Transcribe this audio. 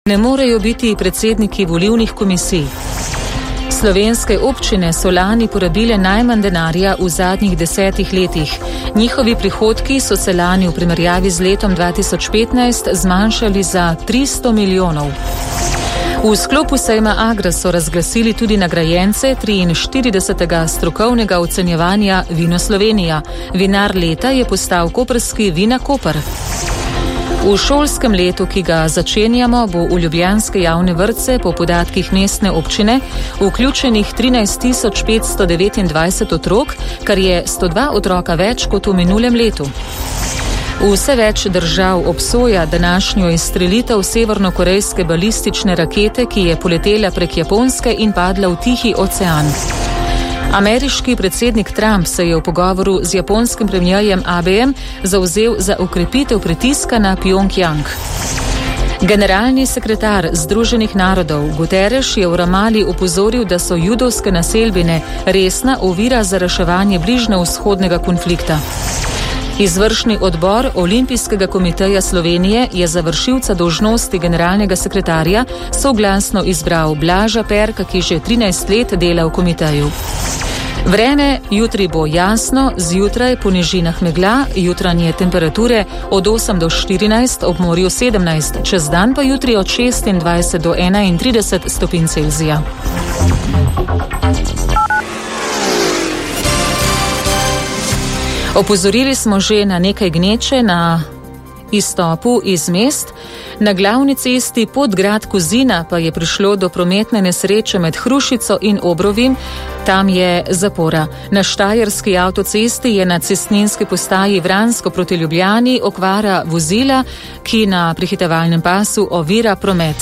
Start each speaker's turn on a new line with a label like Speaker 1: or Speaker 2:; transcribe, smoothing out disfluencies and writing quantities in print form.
Speaker 1: Ne morejo biti predsedniki volilnih komisij. Slovenske občine so lani porabile najmanj denarja v zadnjih 10 letih. Njihovi prihodki so se lani v primerjavi z letom 2015 zmanjšali za 300 milijonov. V sklopu sejma Agra so razglasili tudi nagrajence 43. strokovnega ocenjevanja Vino Slovenija. Vinar leta je postal koprski Vina Koper. V šolskem letu, ki ga začenjamo, bo v ljubljanske javne vrtce po podatkih mestne občine vključenih 13.529 otrok, kar je 102 otroka več kot v minulem letu. Vse več držav obsoja današnjo izstrelitev severnokorejske balistične rakete, ki je poletela prek Japonske in padla v Tihi ocean. Ameriški predsednik Trump se je v pogovoru z japonskim premierjem Abejem zavzel za okrepitev pritiska na Pjongjang. Generalni sekretar Združenih narodov Guterres je v Ramali opozoril, da so judovske naselbine resna ovira za reševanje bližnjevzhodnega konflikta. Izvršni odbor Olimpijskega komiteja Slovenije je za vršilca dolžnosti generalnega sekretarja soglasno izbral Blaža Perka, ki že 13 let dela v komiteju. Vreme, jutri bo jasno, zjutraj po nižinah megla, jutranje temperature od 8 do 14, ob morju 17, čez dan pa jutri od 26 do 31 stopinj Celzija. Opozorili smo že na nekaj gneče na izstopu iz mest. Na glavni cesti Podgrad Kozina pa je prišlo do prometne nesreče med Hrušico in Obrovim. Tam je zapora. Na štajerski avtocesti je na cestninski postaji Vransko proti Ljubljani okvara vozila, ki na prehitevalnem pasu ovira promet.